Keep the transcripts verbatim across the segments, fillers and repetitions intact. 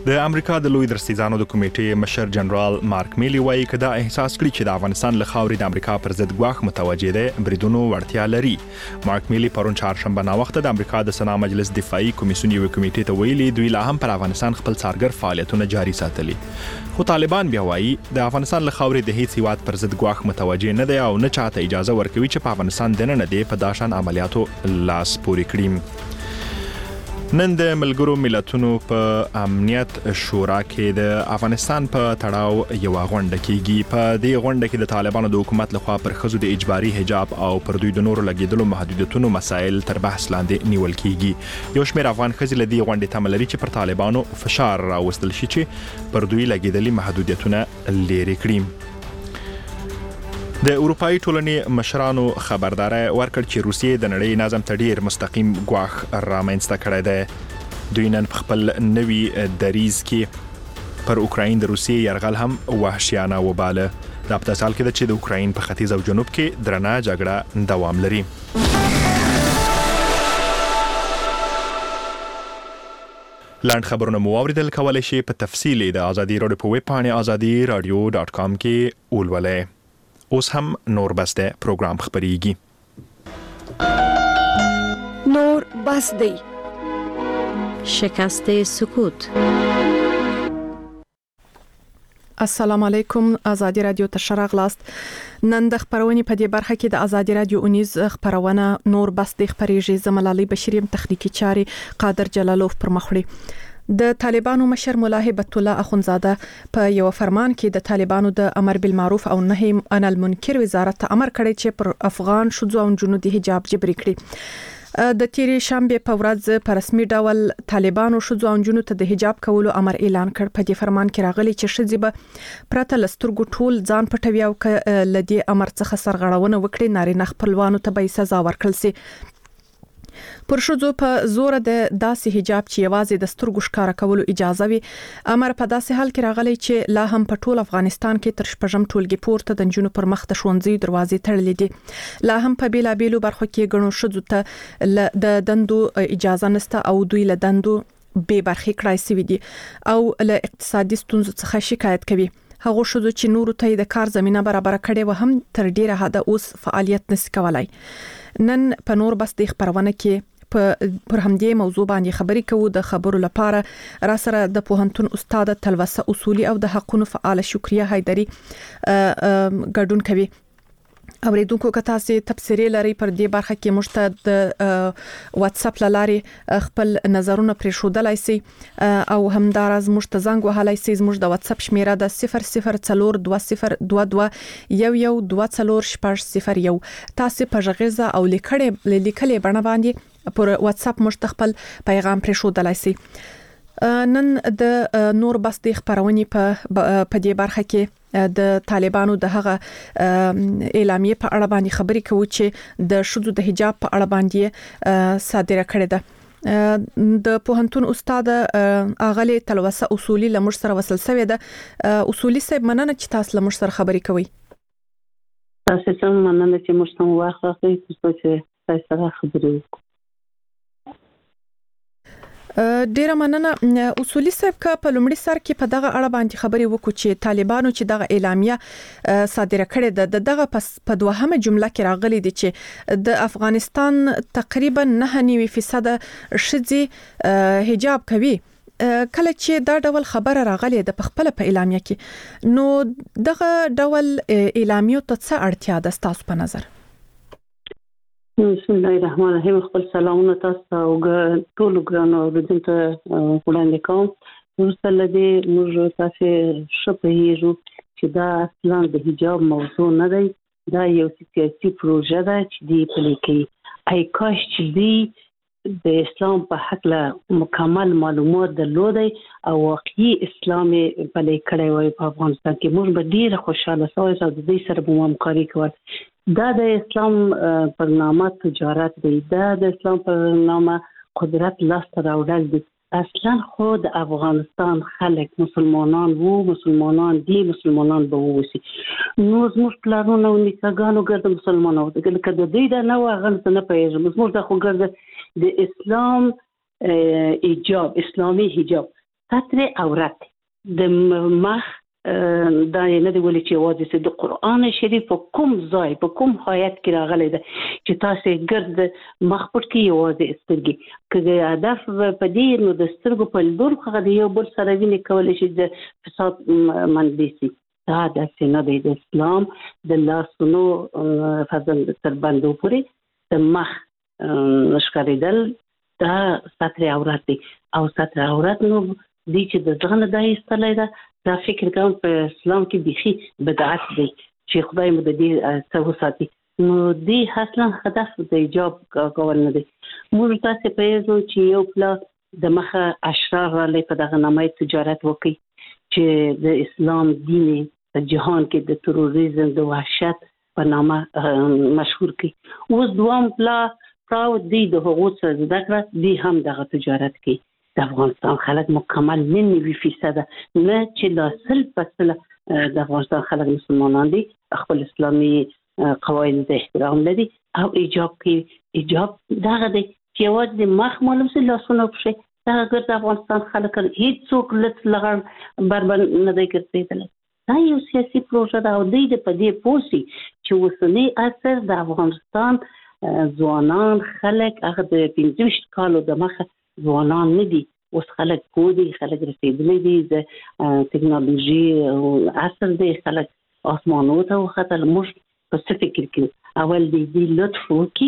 د امریکا د لوی درستیزانو د کمیټې مشر جنرال مارک میلی وایي چې دا احساس کړی چې د افغانستان له خاورې د امریکا پر ضد ګواښ متوجه دی بریدونو وړتیا لري. مارک میلی پرون چهارشنبه ناوخته د امریکا د سنا مجلس دفاعي کمیسیون یو کمیټې ته ویلي دوی لا هم پر افغانستان خپل څارګر فعالیتونه جاري ساتلي. خو طالبان بیا وایي د افغانستان له خاورې د هیڅ هیواد پر ضد ګواښ متوجه نه دی او نه چاته اجازه ورکوي چې په افغانستان دننه دی په داشان عملیاتو لاس پورې کړي. نن د ملګرو ملتونو په امنیت شورا کې د افغانستان په تړاو یو غونډه کیږي. په دې غونډه کې د طالبانو د حکومت لخوا پر ښځو د اجباري حجاب او پر دوی د نورو لګیدلو محدودیتونو مسایل تر بحث لاندې نیول کیږي. یو شمېر افغان ښځې له دې غونډې تمه لري چې پر طالبانو فشار راوستل شي چې پر دوی لګیدلي محدودیتونه لرې کړي. د اروپאי ټولنې مشرانو خبرداري ورکړ چې روسیې د نړۍ نظم ته ډیر مستقیم ګواښ رامنځته کړی دی. دوی نن په خپل نوي دریځ کې پر اوکراین د روسیې یرغل هم وحشیانه وباله. دا په تسال کې ده چې د اوکراین په ختیځ او جنوب کې درنه جګړه دوام لري. لاند خبرونه مو اوریدل کولای شي په تفصیل د ازادي رادیو په ویب پاڼه ازادي رادیو ډاټ کام کې ولولئ. اوس هم نور بس ده پروګرام خبريږي. نور بس دی شکست سکوت. السلام علیکم. ازادي رادیو ته شراغلاست. نن د خبرونې په دې برخه کې د ازادي رادیو اونیز خبرونه نور بس دی خبريږي. زملالي بشریم تخنیکی چاري قادر جلالوف پر مخړي. د طالبانو مشر مولا هبت الله اخونزاده په یو فرمان کې د طالبانو د امر بالمعروف او نهي عن المنکر وزارت ته امر کړی چې پر افغان شوزو او جنو د حجاب جبري کړي. د تیرې شنبه په ورځ په رسمي ډول طالبانو شوزو او جنو ته د حجاب کولو امر اعلان کړ. په دې فرمان کې راغلي چې شذ به پرته لسترګو ټول ځان پټوي او ک لدی امر څخه سرغړونه وکړي نارینه خپلوانو ته به سزا ورکړل شي. پر شوزو په زور د داسې حجاب چې یوازې د سترګو ښکارا کولو اجازه وي امر په داسې حال کې راغلی چې لا هم په ټول افغانستان کې تر شپږم ټولګي پورته د جنونو پر مخ د ښوونځي دروازې تړلې دي. لا هم په بیلابیلو برخو کې غنو شوزو ته د دندو اجازه نشته او دوی له دندو به برخې کړای سوي دي او له اقتصادي ستونزو څخه شکایت کوي. هغه شوزو چې نورو ته د کار زمينه برابر کړي و هم تر ډیره حد اوس فعالیت نس کولای. نن په نور بس د خبرونه کې پر همدې موضوع باندې خبرې کوو. د خبرو لپاره را سره د پوهنتون استاد تلوسه اصولي او د حقونو فعال شکریه حیدری ګډون کوي. اوریدونکو که تاسو تبصرې لري پر دې برخه کې مشته د واتس اپ لارې خپل نظرونه پرې شودلای سي او همدارز مشته زنګ وهلای سي. زموږ د واتس اپ شمیره د صفر صفر څلور دوه صفر دوه دوه یو یو دوه څلور شپږ صفر یو. تاسو په ژغیزه او لیکړې لیکلې بڼه باندې پر واتس اپ مشتخپل پیغام پرې شودلای سي. نن د نور بس د خبرونې په په دې برخه کې د طالبانو د هغه اعلامیه په اړه باندې خبرې کوي چې د شذو د حجاب په اړه باندې صادره کړې ده. د پوهنتون استاد اغلی تلوسه اصولي لمر سره وصل شوی ده. اصولي صاحب مننه چې تاسو لمر سره خبرې کوي. تاسو څنګه مننه چې موږ ته واخلئ چې تاسو سره خبرې وکړو. ډیره مننه اصولي صاحب. کا په لومړي سر کې په دغه اړه باندې خبرې وکړو چې طالبانو چې دغه اعلامیه صادره کړې ده دغه په دوهمه جمله کې راغلي دي چې د افغانستان تقریبا نه نیوي فیصد شذې حجاب کوي. کله چې دا ډول خبره راغلي ده په خپل په اعلامیه کې نو دغه ډول اعلامیه ته څه اړتیا ده تاسو په نظر؟ بسم الله الرحمن الرحیم. خپل سلامونه تاسو او ټول ګرانو اوریدونکو وړاندې کوم. ورسره لدی موږ تاسو شپهیږو چې دا اصلا د حجاب موضوع نه دی. دا یو سیاسي پروژه ده چې دی پلي کوي. اي کاش چې دی د اسلام په حق له مکمل معلومات درلودي او واقعي اسلامي پلي کړی وای په افغانستان کې موږ به ډیر خوشاله شوو چې د دې سره به همکاري کوو. دا د اسلام پر نامه تجارت دی. دا د اسلام پر نامه قدرت لاس راوړل دي. اصلا خود افغانستان خلک مسلمانان وو مسلمانان دي مسلمانان به ووسی. نو زموږ پلانونه او نیکاګانو ګرځي مسلمانانو دغه کده دی دا نو هغه نه پیژنم. زموږ د خو ګرځي د اسلام ایجاب اسلامي حجاب ستر عورت د مخ دا نه دی ولې چې واځي د قران شریف په کوم ځای په کوم آیت کې راغلی ده چې تاسو ګرد مخ پټ کې واځي سترګي کله هدف په دې نو د سترګو په لور خغه دی یو بل سره ویني کول شي د فساد منځي دا د سینې د اسلام د لاسونو فضل تر باندې پورې د مخ نشکریدل دا ستر عورت دی او ستر عورت نو دی چې د ځان د ایستلای دا دا فکر کوم په اسلام کې بيخي بدعت دی چې خدای مو د دې څو ساتي نو دی اصلا هدف د ایجاب کول نه دی موږ تاسو په یو چې یو پلا د مخه اشرار علی په دغه نامه تجارت وکي چې د اسلام دین په جهان کې د تروریزم د وحشت په نامه مشهور کی اوس دوام پلا پراو دی د حقوق سره ذکر دی هم دغه تجارت کی د افغانستان خلک مکمل نه نیوي فیصد نه چې لا سل پسله د افغانستان خلک مسلمانان دي خپل اسلامي قواعد ته احترام لري او ایجاب کې ایجاب دغه دی چې واځ د مخ معلوم سي لاسونه پښه دا ګر د افغانستان خلک هیڅ څوک لټ لغړ بربر نه دی ګرځیدل دا یو سیاسي پروژه دا او د پدې پوسی چې وسنی اثر د افغانستان ځوانان خلک هغه د پنځه کالو د مخه ځوانان نه دي اوس خلک کودي خلک رسیدلي دي د ټکنالوژي او عصر دی خلک اسمانو ته وختل موږ په فکر کې اول دی دی لطف وکي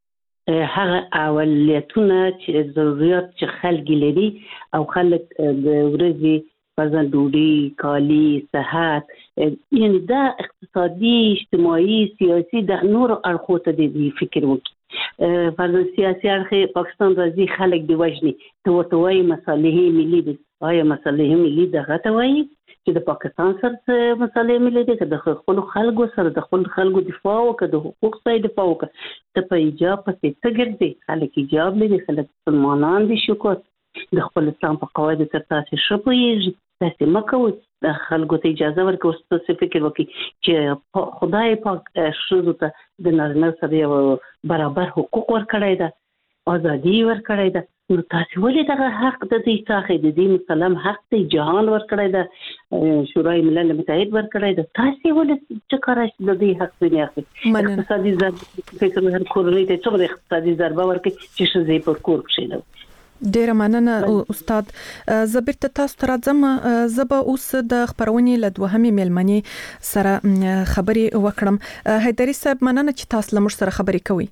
هغه اوليتونه چې ضرورت چې خلک لري او خلک د ورځې مثلا ډوډۍ کالي صحت یعنی دا اقتصادي اجتماعي سیاسي د نور اړخو ته دی فکر وکي فرض سیاسي اړخ پاکستان راځي خلک دی وجني ته وتوي مصالحې ملي دي آیا مصالحې ملي دغه ته وایي چې د پاکستان سره مصالحې ملي دي د خپل خلکو سره د خپل خلکو دفاع وکړي د حقوق ځای دفاع وکړي ته په ایجاب پسې څه ګرځي خلک ایجاب لري خلک مسلمانان دي شکر د خپل اسلام په قواعد تر تاسو شپوي تاسو مکو د خلکو ته اجازه ورکوي چې فکر وکړي چې خدای پاک شروع ته د نارینه سره یو برابر حقوق ورکړی دا ازادي ورکړی دا نو تاسو ولې دغه حق د دې څخه د دې مسلم حق ته جهان ورکړی دا شورای ملل متحد ورکړی دا تاسو ولې چې کارش د دې حق نه اخلي اقتصادي ضربه فکر هر کورنۍ ته څومره اقتصادي ضربه ورکړي چې شزې پر کور کښینو ډیر مننه استاد زبرت تاسو تر ځم زبا اوس د خبرونې له دوهمې ملمنې سره خبري وکړم حیدری صاحب مننه چې تاسو لمر سره خبري کوي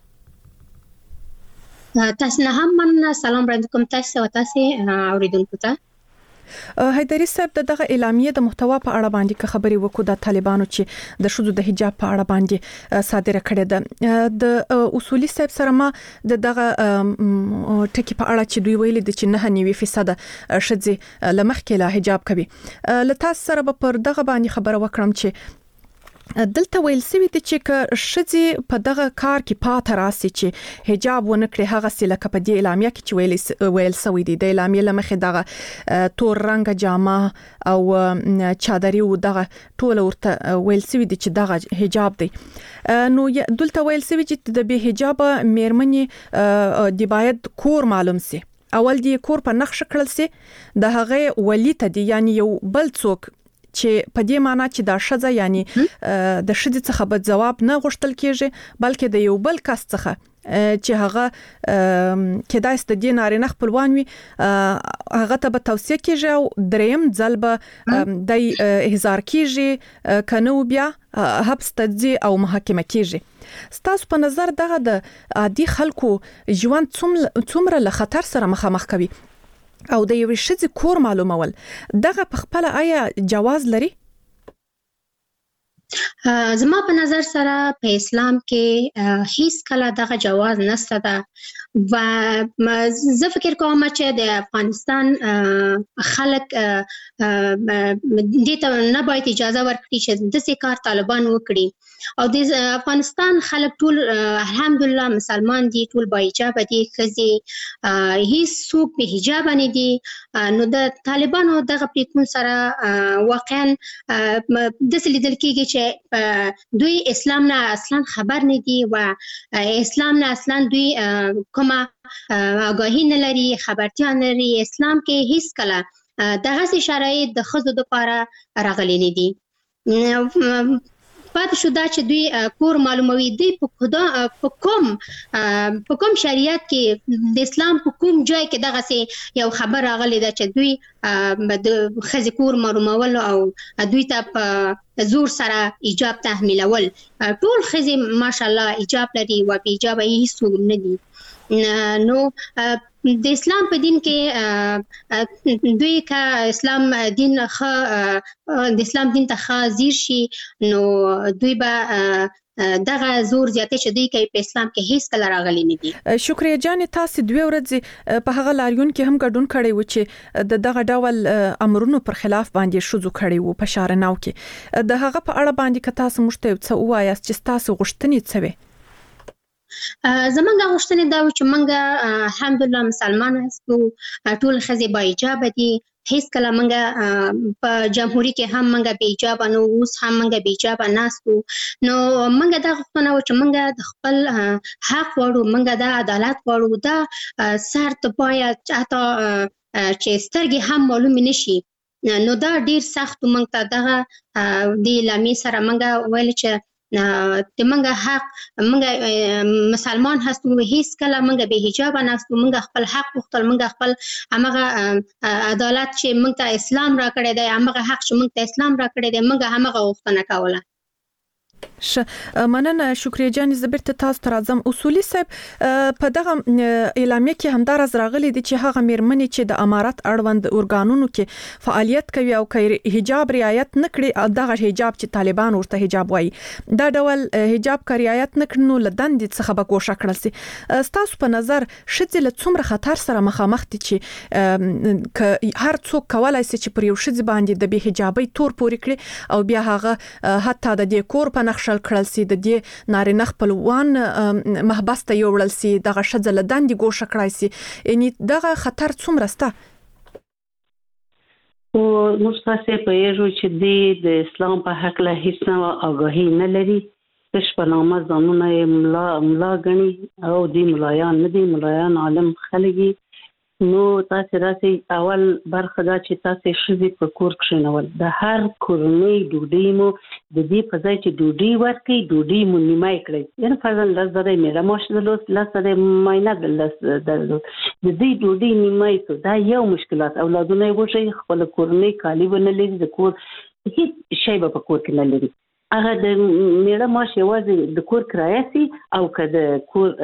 تاسو نه هم مننه سلام وړاندې کوم تاسو او تاسو اوریدونکو ته حیدری صاحب دغه اعلامیه د محتوا په اړه باندې خبري وکړو د طالبانو چې د شذو د حجاب په اړه باندې صادره کړې ده د اصولي صاحب سره ما دغه ټکی په اړه چې دوی ویلي د چې نه نیوي فیصد شذې لمخ کې لا حجاب کوي لته سره به پر دغه باندې خبره وکړم چې دلته ویل سوي چې ک شذې په دغه کار کې پات راسي چې حجاب ونکړي هغه سلکه په دې اعلامیه کې چې ویل ویل سوي دي د اعلامیه لمخه دغه تور رنگ جامه او چادري او دغه ټول ورته ویل سوي دي چې دغه حجاب دی نو دلته ویل سوي چې د به حجاب مېرمنې دی باید کور معلوم سي اول دی کور په نقش کړل سي د هغه ولی ته دی یعنی یو بل څوک چې په دې معنی چې دا شذ یعنی د شذ څخه به جواب نه غوښتل کیږي بلکې د یو بل کس څخه چې هغه کېدای ست د نارینه خپلوان وي هغه ته به توصیه کیږي او دریم ځل به د احضار کیږي کنو بیا حبس تدزي او محاکمه کیږي ستاسو په نظر دغه د عادي خلکو ژوند څومره له خطر سره مخامخ کوي او د یو شذ کور معلومول دغه په خپل آیا جواز لري زما په نظر سره په اسلام کې هیڅ کله دغه جواز نشته ده و زه فکر کوم چې د افغانستان خلک دې ته نه باید اجازه ورکړي چې د څه کار طالبان وکړي او د افغانستان خلک ټول الحمدلله مسلمان دي ټول با حجاب دي خزي هیڅ څوک به حجاب نه دي نو د طالبانو دغه پریکون سره واقعا د سلیدل کېږي چې دوی اسلام نه اصلا خبر نه دي و اسلام نه اصلا دوی کومه آگاهی نه لري خبرتیا نه لري اسلام کې هیڅ کله دغه شرایط د ښځو لپاره راغلي نه دي. پاتې شو دا چې دوی کور معلوموي دوی په کوم په کوم شریعت کې د اسلام په کوم ځای کې دغه یو خبر راغلی ده چې دوی د ښځې کور معلومول او دوی ته په زور سره ایجاب تحمیلول. ټول ښځې ماشاءالله ایجاب لري او بې ایجابه یې هیڅوک نه دي. نو د اسلام په دین کې دوی که اسلام دین ښه د اسلام دین ته ښه ځیر شي نو دوی به دغه زور زیاتې چې دوی کوي په اسلام کې هیڅ کله راغلي نه دي. شکریه جانې تاسو دوی ورځ په هغه لاریون کې هم ګډون کړی و چې د دغه ډول امرونو پر خلاف باندې شوزو کړی وو په شارناو کې. د هغه په اړه باندې که تاسو موږ ته څه ووایاست چې تاسو غوښتنې څه وي؟ زمونږ غوښتنې دا و چې موږ الحمدلله مسلمان یو، ټول ښځې با ایجابه دي، هیڅ کله موږ په جمهوریت کې هم موږ بې ایجابه نه وو، اوس هم موږ بې ایجابه ناست وو. نو موږ دا غوښتنه و چې موږ د خپل حق غواړو، موږ دا عدالت غواړو، دا سر ته باید حتی چې سترګې هم معلومې نه شي. نو دا ډیر سخت موږ ته دغه د اعلامیې سره موږ ویل چې د منګه حق منګه مسلمان هستو، هیڅ کله منګه به حجاب نهستو، منګه خپل حق وختل، منګه خپل همغه عدالت چې منګ ته اسلام را کړی دی، همغه حق چې منګ ته اسلام را کړی دی، منګه همغه وختنه کوله. ش مننه شکریه جان. زبرت تاسو تر اعظم اصولي صاحب په دغه اعلامیه کې هم دا راز راغلي دي چې هغه میرمنې چې د امارات اړوند اورګانونو کې فعالیت کوي او کوي حجاب رعایت نکړي، دغه حجاب چې طالبان ورته حجاب وایي، دا ډول حجاب کا رعایت نکړي نو لدند څخه به کوشش کړل سي. تاسو په نظر شته له څومره خطر سره مخامخ دي چې هر څوک کولای سي چې پر یو شذ باندې د به حجابي تور پوري کړي او بیا هغه حتی د دې کور په نقشل کړل سي، د دې نارینه خپلوان محبس ته یوړل سي، دغه شذ له دندې ګوښه کړای سي. یعنی دغه خطر څومره سته؟ او موږ تاسو په یو چې د اسلام په حق له هیڅ نه آگاهی نه لري، تش په نامه ځانونه ملا ملا غني او د ملایان نه دي، ملایان عالم خلګي. نو تاسو راسي اول برخه دا چې تاسو شذ په کور کښینول، د هر کورنۍ ډوډۍ مو د دې په ځای چې ډوډۍ ورکړي ډوډۍ مو نیمای کړئ. یعنی فرضاً لس زره میره ماش درلود، لس زره ماینه درلود، د دې ډوډۍ نیمای څو دا یو مشکلات. اولادونه یې وشي خپل کورنۍ کالی ونه لري، د کور هیڅ شی به په کور کې نه لري. هغه د میره ماش یوازې د کور کرایه سي او که د کور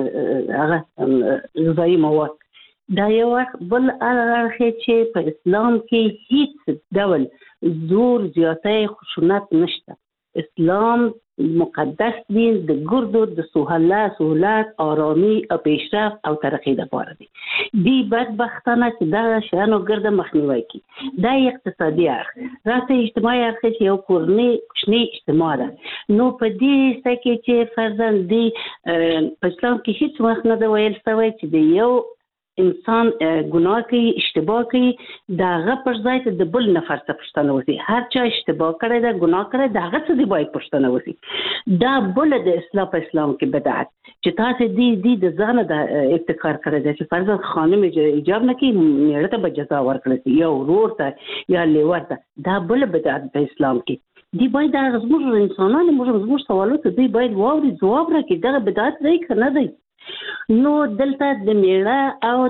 هغه غذایي مواد. دا یو بل اړخ چې په اسلام کې هیڅ ډول زور زیاتی خشونت نشته. اسلام مقدس دین د ګردو د سهولت سهولت آرامي او پیشرفت او ترقی لپاره دی. دی بدبختانه چې دا شانو ګرده مخنیوي کی. دا اقتصادي اړخ راته اجتماعي اړخ چې یو کورنۍ کوچنی اجتماع ده. نو په دې سکه چې فرضاً دی په اسلام کې هیڅ وخت نه دی ویل شوی چې د یو انسان ګناه کوي، اشتباه کوي، داغه پر ځای ته د بل نفر څخه پوښتنه وکړي. هر چا اشتباه کړی دا ګناه کړی دا هغه څه دی باید پوښتنه وکړي. دا بل د اسلام په اسلام کې بدعت چې تاسو دې دې د ځان د ابتکار کړی دی چې فرضاً خانم ایجاب نه کوي میړه ته به جزا ورکړي یا ورور ته یا لیور ته، دا بل بدعت په اسلام کې دی. باید دا زموږ انسانان موږ زموږ سوالات دی باید واوري جواب راکړي. دا بدعت دی که نه دی؟ نو دلته د میړه او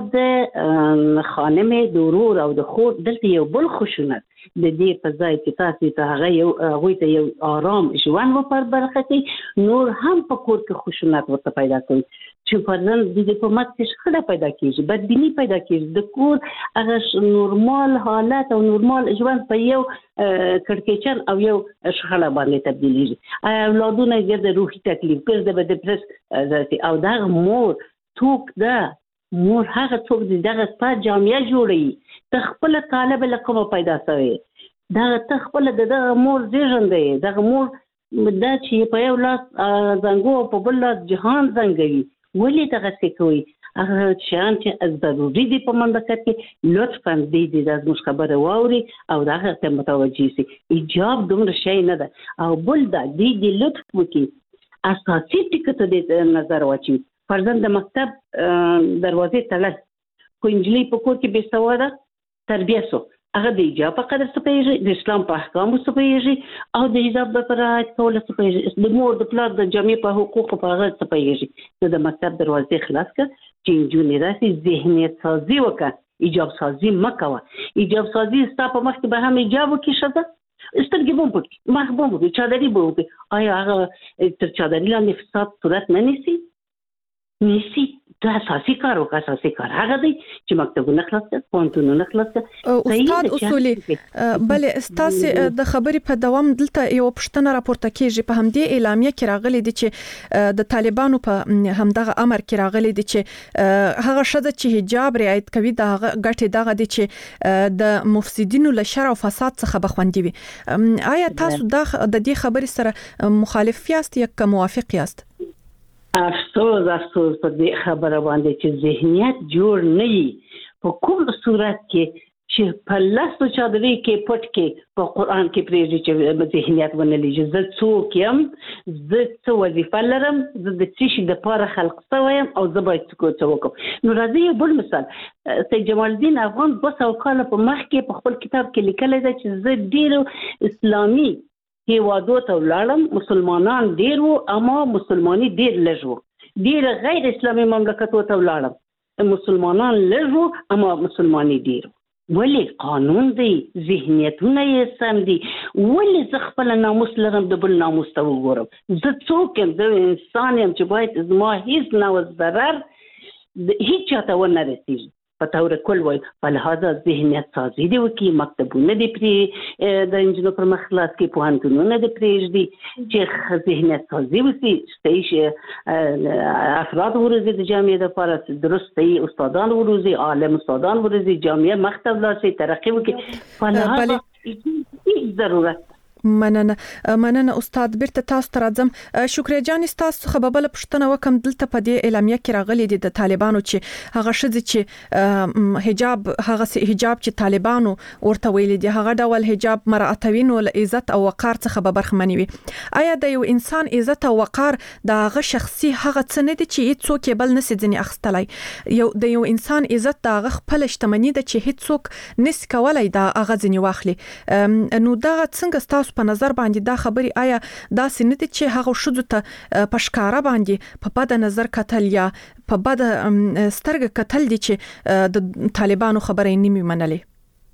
د خانم د ورور او د خور دلته یو بل خشونت د دې په ځای چې تاسو ته هغه یو هغوی ته یو آرام ژوند ور برخه کوي، نور هم په کور کې خشونت ورته پیدا کوي چې فرضاً د دې په مت کې شخړه پیدا کیږي، بدبیني پیدا کیږي، د کور هغه نورمال حالت او نورمال ژوند په یو کړکېچن او یو شخړه باندې تبدیلیږي. اولادونه یې د روحي تکلیف ګرځي به د پرس او دا مور څوک ده، مور هغه څوک دی دغه ستا جامعه جوړوي، ته خپل طالب له کومه پیدا شوی، دغه ته خپل دغه مور زیږنده، دغه مور دا چې په یو لاس زنګو او په بل لاس جهان زنګوي، ولې دغه څه کوي؟ هغه شیان چې ضروري دي په مملکت کې لطفاً دې دې د زموږ خبره واوري او دغه ته متوجه شي. ایجاب دومره شی نه ده. او بل دا دې دې لطف وکړي اساسي ټکو ته دې نظر واچوي. فرضاً د مکتب دروازې تړل، خو نجلۍ په کور کې بې سواده تربیه سو هغه د حجاب په قدر څه پیږي د اسلام په احکامو څه پیږي او د حجاب په رعایت کولو څه پیږي د مور د پلار د جامې په حقوقو په هغه څه پیږي د مکتب دروازې خلاص کړ چې جونې راسي ذهنیت سازي وکړه حجاب سازي مکوه حجاب سازي ستا په مخ کې به هم حجاب وکړي شته سترګې بوم پکې مخ بوم پکې چادري بوم پکې آیا هغه تر چادري لاندې فساد صورت نه نیسي نیسي دا اساسي کار او اساسي کار هغه دی چې مکتبونه خلاص کړي پوهنتونونه خلاص کړي استاد اصولي بل استاس د خبرې په دوام دلته یو پښتنه راپورته کیږي په همدې اعلامیه کې راغلي دي چې د طالبانو په همدغه امر کې راغلي دي چې هغه شته چې حجاب رعایت کوي دا غټي دغه دي چې د مفسدینو له شر او فساد څخه بخوندي وي آیا تاسو د دې خبرې سره مخالف یاست یا موافق یاست افسوس افسوس په دې خبره باندې چې ذهنیت جوړ نه وي په کوم صورت کې چې په لاسو چادري کې پټ کې په قران کې پریږي چې ذهنیت ونه لږ زه څوک يم زه څه وظیفه لرم زه د څه شي د پاره خلق سویم او زه باید څه وکړم نو راځي بل مثال سید جمال الدین افغان دوه سوه کاله په مخ کې په خپل کتاب کې لیکلی دی چې زه ډېر اسلامي هیوادو ته ولاړم مسلمانان ډېر وو اما مسلمانۍ ډېر لږ وو ډېر غیر اسلامي مملکتو ته ولاړم مسلمانان لږ وو اما مسلمانۍ ډېر ولې قانون دی ذهنیتونه یې سم دي ولې زه خپل ناموس لرم د بل ناموس ته وګورم زه څوک یم زه انسان یم چې باید زما هیڅ نوع ضرر هیڅ چاته ونه رسیږي په تور کل وای په لحاظه ذهنیت سازي دی وکي مکتبونه دی پری د انجینر پر مخلاص کې پوهنتونونه دی پریږدي چې ذهنیت سازي وکي چې افراد ورزي د جامعې لپاره درست دی استادان ورزي عالم استادان ورزي جامعې مکتب لاسي ترقی وکي په لحاظه ضرورت مننه مننه استاد بیرته تاسو ته راځم شکریا جان تاسو خبربل پښتنه وکم دلته په دې اعلامیه کې راغلي دي د طالبانو چې هغه شذ چې حجاب هغه حجاب چې طالبانو ورته ویلي دي هغه ډول حجاب مراتبین او عزت او وقار څخه به برخمنوي وي آیا د یو انسان عزت او وقار د هغه شخصي هغه څه نه دي چې څوک بل نسي ځنی اخستلای یو د یو انسان عزت د هغه خپل شتمنۍ د چې هیڅ څوک نس کولای دا هغه ځنی واخلي نو دا څنګه تاسو په نظر باندې دا خبري آیا دا سنت چې هغه شذ ته پشکاره باندې په بد نظر کتل یا په بد سترګ کتل دي چې د طالبانو خبرې نیمه منلې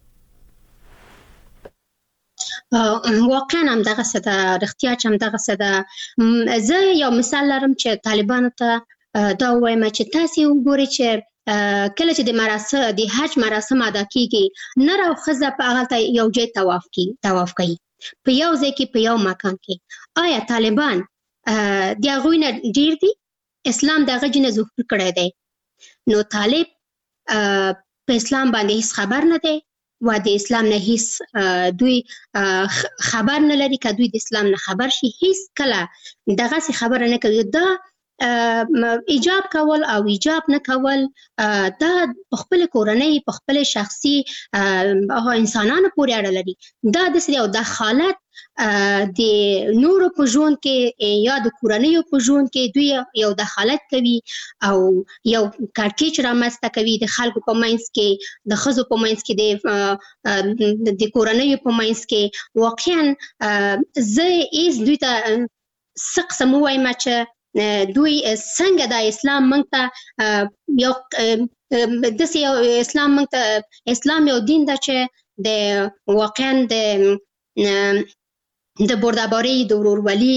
واقعا هم دغه څه د اړتیا چې هم دغه څه د زه یو مثال لرم چې طالبانو ته دا وایم چې تاسو وګورئ چې کله چې د مراسم د حج مراسم ادا کیږي نر او ښځه په هغه یو ځای طواف کوي طواف کوي په یو ځای کې په یو مکان کې آیا طالبان د هغوی نه ډیر دي اسلام دغه جنه ظهور کړی دی نو طالب په اسلام باندې هیڅ خبر نه دی و د اسلام نه هیڅ دوی خبر نه لري که دوی د اسلام نه خبر شي هیڅ کله دغه څه خبره نه کوي دا ایجاب کول او ایجاب نه کول دا په خپل کورنۍ په خپل شخصي انسانانو پورې اړه لري دا د سری او د حالت د نورو په ژوند کې یا د کورنۍ په ژوند کې دوی یو د حالت کوي او یو کارکېچ رامسته کوي د خلکو په منځ کې د ښځو په منځ کې د د کورنۍ په منځ کې واقعا زه ایز دوی ته څه قسم وایم چې دوی څنګه د اسلام موږ ته یو داسې یو اسلام موږ ته اسلام یو دین ده چې د واقعا د د بردباری د ورورولي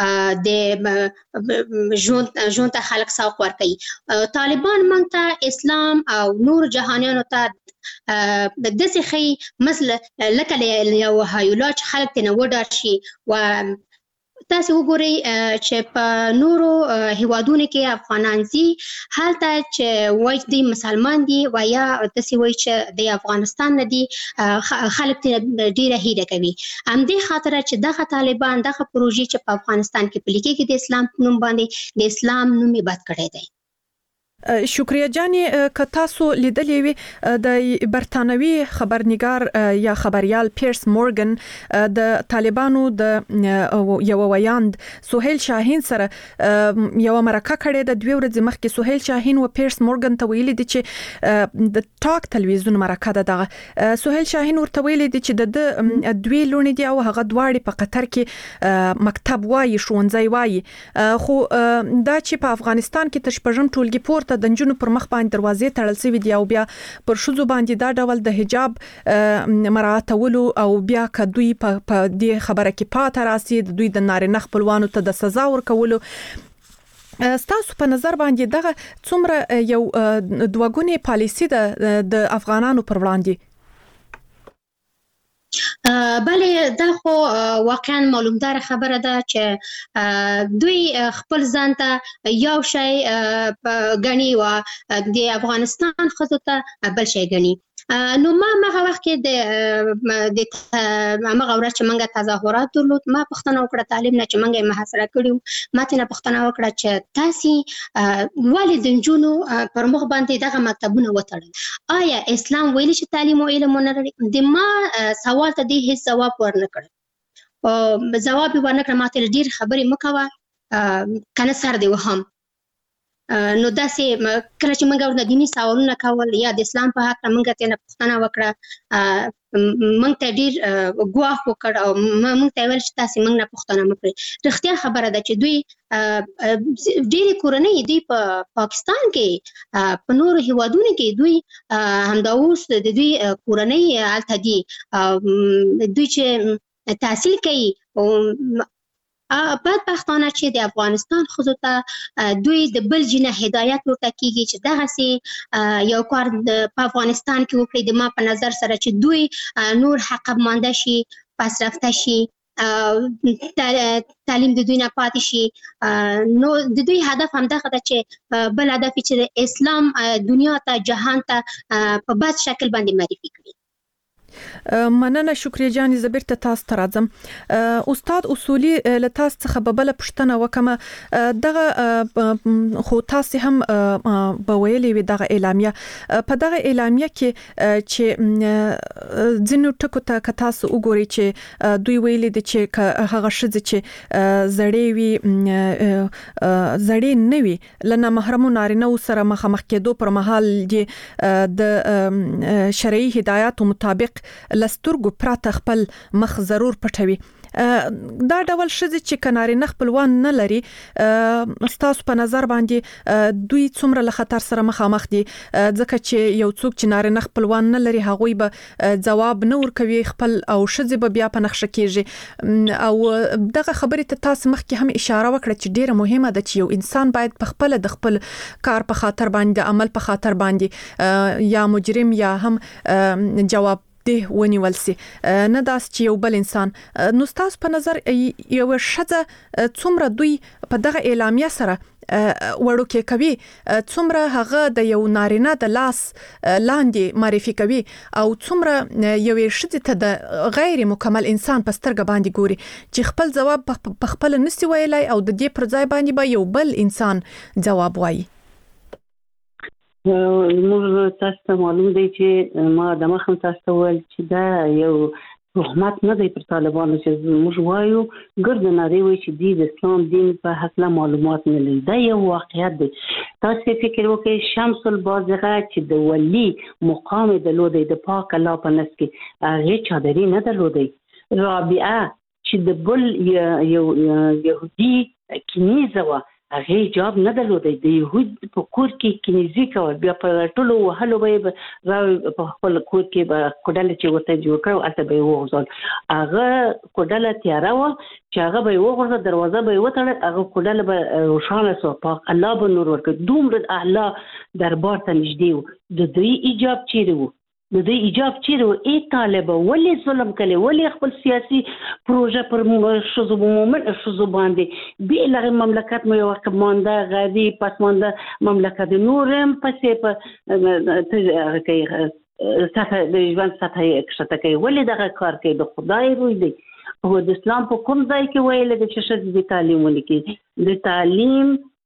د ژوند ژوند ته خلک سوق ورکوي طالبان موږ ته اسلام او نور جهانیانو ته داسې ښیي مثل لکه یو هایولا چې خلک ترې نه وډار شي و تاسو وګورئ چې په نورو هیوادونو کې افغانان دي هلته چې وایي دی مسلمان دي و یا تاسو وایي چې د افغانستان نه دي خلک ډیره هیره کوي همدې خاطر چې دغه طالبان دغه پروژې چې په افغانستان کې پلي کېږي د اسلام په نوم باندې د اسلام نوم یې بد کړی دی شکریه جاني که تاسو لیدلې وي د برتانوي خبرنګار یا خبريال پیرس مورګن د طالبانو د یو ویاند سهیل شاهین سره یو مرکه کړې د دوی ورځې مخکې سهیل شاهین او پیرس مورګن ته ویلي دي چې د ټاک تلویزیون مرکه ده دغه سهیل شاهین ورته ویلي دي چې د دوی لونی دي او هغه دواړي په قطر کې مکتب وایي ښوونځي وایي خو دا چې په افغانستان کې تشپژم ټولګي پورته د نجونو پر مخ باندې دروازې تړل شوې دي او بیا پر شوزو باندې دا ډول د حجاب مراعاتولو او بیا کدوې په دې خبره کې پاتې راسي د دوی د نارینه خپلوانو ته د سزا ورکولو ستاسو په نظر باندې دغه څومره یو دوګونی پالیسی ده د افغانانو پر وړاندې؟ بله دا خو واقعا معلومدار خبره ده چې دوی خپل ځان ته یو شی غني و د افغانستان ښځو ته بل شی غني. نو ما هغه وخت کې د د هغه ورځ چې موږ تظاهرات درلود ما پوښتنه وکړه تعلیم نه چې موږ محاصره کړیو ما ته پوښتنه وکړه چې تاسو ولې د نجونو پر مخ باندې دغه مکتبونه وتړل؟ آیا اسلام ویلي چې تعلیم او علم نه لري؟ د ما سوال ته د هیڅ جواب ورنکړ او جواب ورنکړ ما ته ډیر خبرې مکوه کنه سر دی وهم. نو داسې کله چې موږ ورته دیني سوالونه کول یا د اسلام په حق موږ ته نه پوښتنه وکړه موږ ته ډیر ګواښ وکړ او موږ ته ویل چې تاسو موږ نه پوښتنه وکړئ. رښتیا خبره ده چې دوی ډېری کورنۍ دی په پاکستان کې په نورو هیوادونو کې دوی همدا اوس د دوی کورنۍ هلته دي دوی چې تحصیل کوي بدبختانه چې د افغانستان ښځو ته دوی د بل جنه هدایت ورته کیږي چې دغسې یو کار په افغانستان کې وکړي. د ما په نظر سره چې دوی نور حقب مانده شي پسرفته شي تعلیم د دوی نه پاتې شي نو د دوی هدف همدغه ده چې بل هدف چې د اسلام دنیا ته جهان ته په بد شکل باندې معرفي کړي. مننه شکریه جاني زبیر ته تاسو ته راځم. استاد اصولي له تاسو څخه ببله پوښتنه وکم دغه خو تاسو هم په ویلې وي دغه اعلامیه په دغه اعلامیه کې چې ځینو ټکو ته که تاسو وګورئ چې دوی ویلي دي چې هغه ښځې چې زړې وي زړې نه وي له نامحرمو نارینه‌و سره مخامخ کېدو پر مهال د شرعي هدایاتو مطابق لسترګو پراته خپل مخ ضرور پټوي. دا ډول ښځې چې کنارینه خپلوان نه لري ستاسو په نظر باندې دوی څومره له خطر سره مخامخ دي؟ ځکه چې یو څوک چې نارینه خپلوان نه لري هغوی به ځواب نه ورکوي خپل او ښځې به بیا په نښه کېږي او دغه خبرې ته تاسو مخکې هم اشاره وکړه چې ډیره مهمه ده چې یو انسان باید په خپل د خپل کار په خاطر باندې عمل په خاطر باندې یا مجرم یا هم جواب ده ونیول سي نه داس چې یو بل انسان. نو تاسو په نظر یو ښځه څومره دوی په دغه اعلامیه سره وړوکې کوي څومره هغه د یو نارینه د لاس لاندې معرفي کوي او څومره یوې ښځې ته د غیر مکمل انسان په سترګه باندې ګوري چې خپل ځواب په خپل نسي ویلای او د دې پر ځای باندې به یو بل انسان ځواب وایي. موږ تاسو ته معلوم دی چې ما د مخم تاسو ته ویل چې دا یو تهمت نه دی پر طالبانو چې موږ وایو ګرد نړۍ وایي چې دوی د اسلام دین په هکله معلومات نه لري. دا یو واقعیت دی. تاسو فکر وکړئ شمس البازغه چې د ولی مقام درلودی د پاک الله په نس کې هغې چادري نه درلودی. رابعه چې د بل یو یهودي کنیزه وه هغه جواب نه درلودی. د یهود په کور کې کنيزي کول بیا په ټولو وهلو به راو په خپل کور کې به کوډل چې ورته جوړ کړو اته به وغوځول هغه کوډل تیاره و چې هغه به وغوځه دروازه به وتړل هغه کوډل به روښانه سو پاک الله به نور ورکړي. دومره الله دربار ته نږدې و. د دوی ایجاب چیرې و؟ د دې ایجاب چیرې و؟ ای طالب ولې ظلم کوي؟ ولې خپل سیاسي پروژه پر ښځو مومن ښځو باندې بې لغې مملکت مو یو مانده غادي پسمانده مملکت نورم پسې په کوي سطح د ژوند سطح یې کښته کوي؟ ولې دغه کار کوي؟ د خدای روی دی. او د اسلام په کوم ځای کې ویل د چې ښځې د تعلیم ولیکي؟ د تعلیم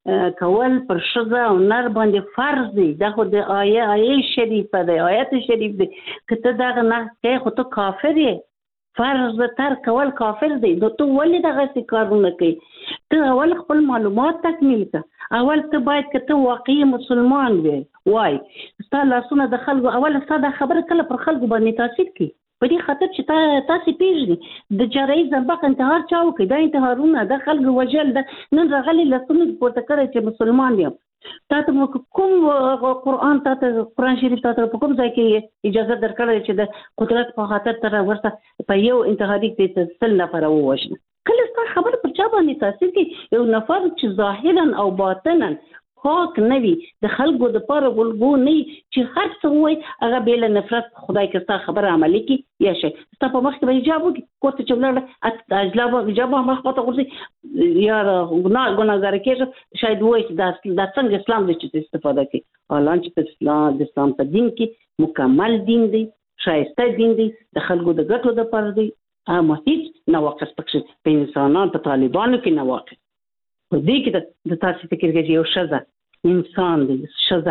کول پر شذا او نر باندې فرض دی. دا خو د آیه آیه شریفه دی، آیت شریف دی. کته دا نه کې خو ته کافر یې، فرض تر کول کافر دی. نو ته ولې دغه څه کارونه کوي؟ ته اول خپل معلومات تکمیل کړه. اول ته باید که ته واقعي مسلمان وې وای ستا لاسونه د خلکو اول ستا دا خبره کله پر خلکو باندې تاثیر کوي. په دې خاطر چې تا تاسو پیژنې د جاري زربق انتحار چا وکړي، دا انتحارونه د خلکو وجل د نن راغلي لاسونه پورته کړی چې مسلمان یم. تا ته کوم قرآن تا ته قرآن شریف تا ته په کوم ځای کې اجازه درکړې چې د قدرت په خاطر تر ورته په یو انتحاري کې ته سل نفر ووژنه؟ کله ستا خبره پر چا باندې تاثیر کوي؟ یو نفر چې ظاهرا او باطنا پاک نه وي، د خلکو د پاره ولګو نه چې هر څه وایي هغه بې له نفرت خدای که ستا خبره عملي کړي یا شي ستا په مخ کې به حجاب وکړي، کور ته چې ولاړه اجلاب حجاب هم مخ خواته غورځي یا ګناه ګناهګاره کېږي، شاید وایي چې دا دا څنګه اسلام دی چې استفاده کوي. حالان چې په اسلام د اسلام په دین کې مکمل دین دی، ښایسته دین دی، د خلکو د ګټو دپاره دی، اما هیڅ نواقص پکې په انسانانو په طالبانو کې نواقص. په دې کې د تاسو فکر کوي یو ښځه انسان دی، ښځه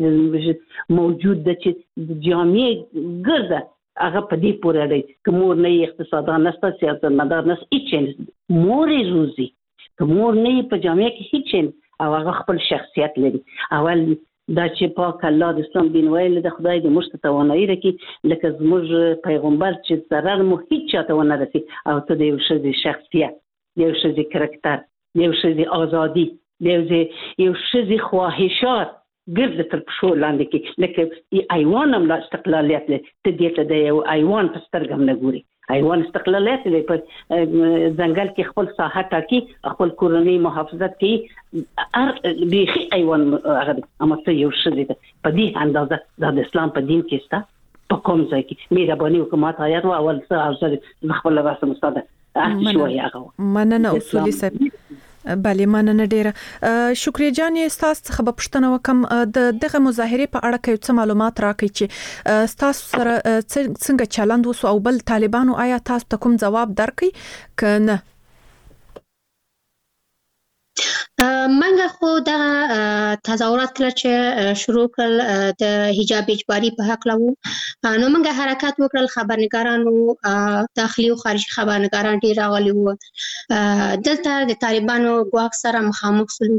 هغه موجود ده چې د جامعې ګرده هغه په دې پورې اړه که مور نه اقتصادان نشته، سیاست مدار نشته، هیڅ مور یې روزي که مور نه په جامعه کې هیڅ او هغه خپل شخصیت لري. اول دا چې پاک الله د اسلام دین ویل د خدای د مشت توانایي راکړي لکه زموږ پیغمبر چې ضرر مو هیڅ چاته ونه رسي، او ته د یو ښځې شخصیت، د یو ښځې کرکټر، د یو ښځې ازادي، د یو ښځې خواهشات ګرد تر پښو لاندې کې لکه حیوان هم لا استقلالیت لري. ته دې ته د یو حیوان په سترګه هم نه ګوري. حیوان استقلالیت لري، په ځنګل کې خپل ساحه ټاکي، خپل کورنۍ محافظت کوي، هر بیخي حیوان هغه. اما ته یو ښځې ده په دې اندازه دا د اسلام په دین کې سته په کوم ځای کې مهرباني وکړه ماته آیات اول څه او زه خپل راسم استاده هر شوی هغه مننه اصولي صاحب. بله مننه ډیره. شکریه جان استاد څخه به پوښتنه وکم د دغه مظاهره په اړه کې څه معلومات راکړئ چې تاسو سره څنګه چلند وسو او بل طالبانو آیا تاسو ته کوم جواب درکړي کنه؟ منګه خو دا تظاهرات کله چې شروع کړل د حجاب اجباري په حق لوو، نو منګه حرکت وکړل، خبرنګارانو داخلي او خارجي خبرنګاران ډیر راغلي وو. دلته د طالبانو ګواښ سره مخامخ شول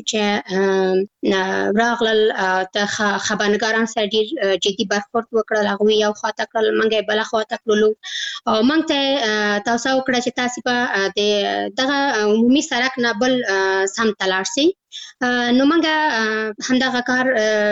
چې راغلل د خبرنګاران سره ډیر جدي برخورد وکړل، هغه یو خواته کړل، منګه بل خواته کړلو او منګ ته تاسو وکړه چې تاسو په د دغه عمومي سړک نه بل سم تلاړ سي. نو منګه همدغه کار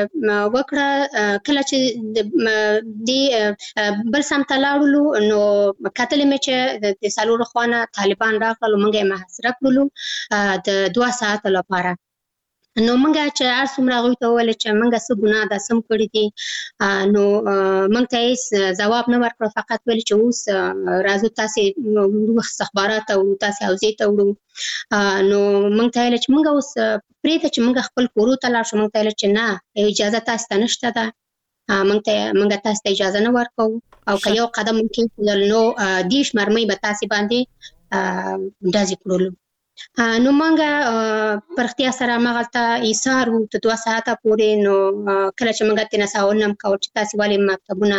وکړه. کله چې د بل سم تلاړلو نو کتل مې چې د سالور خوانه طالبان راغلل، منګه محاصره کړلو د دوه ساعت لپاره. نو منګه چې هر څومره غوي ته ول چې منګه څه ګناه ده سم کړی دي، نو منګ ته هیڅ جواب نه ورکړ، فقط ویل چې اوس راځو تاسو وروخ استخبارات او تاسو اوزې ته وړو. نو منګ ته ویل چې منګه اوس پرې ته چې منګه خپل کورو ته لاړ شو. منګ ته ویل چې نه اجازه تاسو ته نشته ده، منګ ته منګه تاسو ته اجازه نه ورکو او که یو قدم ممکن نو دیش مرمۍ به تاسو باندې دازي کړلو. نو منګه پرختیا سره مغلطه ایثار وو ته دوه ساعته پورې. نو کله چې منګه تنه ساونم کاوه چې تاسو ولې مکتبونه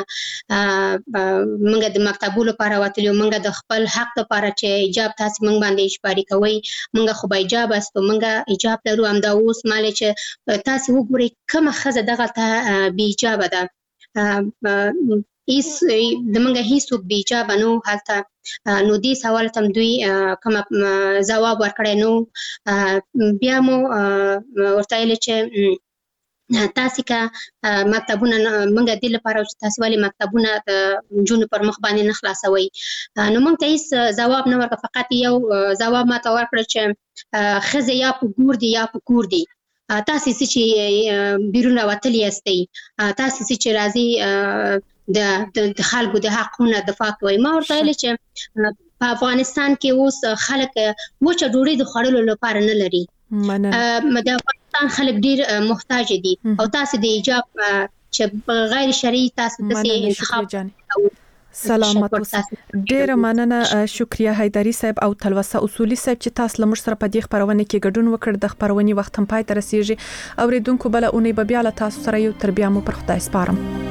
منګه د مکتبونو لپاره وتلو، منګه د خپل حق لپاره چې حجاب تاسو منګ باندې اجباري کوي، منګه خو به حجاب است منګه حجاب لرو. هم دا اوس مال چې تاسو وګورئ کومه خزه دغه ته بی حجاب ده، ایس د منګه هیڅ بی حجاب نو حالت. نو دې سوال تم دوی کوم جواب ورکړی نو بیا مو ورته ویل چې تاسو کا مکتبونه منګه د لپاره چې تاسو ولې مکتبونه د جون پر مخ باندې نه خلاصوي. نو موږ ته هیڅ جواب نه ورکړ، فقط یو جواب ما ته ورکړ چې خزه یا په ګور دی یا په کور دی، تاسو چې بیرون وتلی یاستئ، تاسو چې راځي د د خلکو د حقونو دفاع کوي. ما ورته ویل چې په افغانستان کې اوس خلک وچه ډوډۍ د خوړلو لپاره نه لري. د افغانستان خلک ډیر محتاج دي او تاسو د حجاب چې غیر شرعي تاسو د انتخاب سلامات اوسه. ډیره مننه شکریا حیدری صاحب او تلوسه اصولي صاحب چې تاسو لمر سره په دې خبرونه کې ګډون وکړ. د خبرونې وخت هم پای ته رسیږي. اوریدونکو بل اونۍ به بیا له تاسو سره یو تر بیا مو پر خدای سپارم.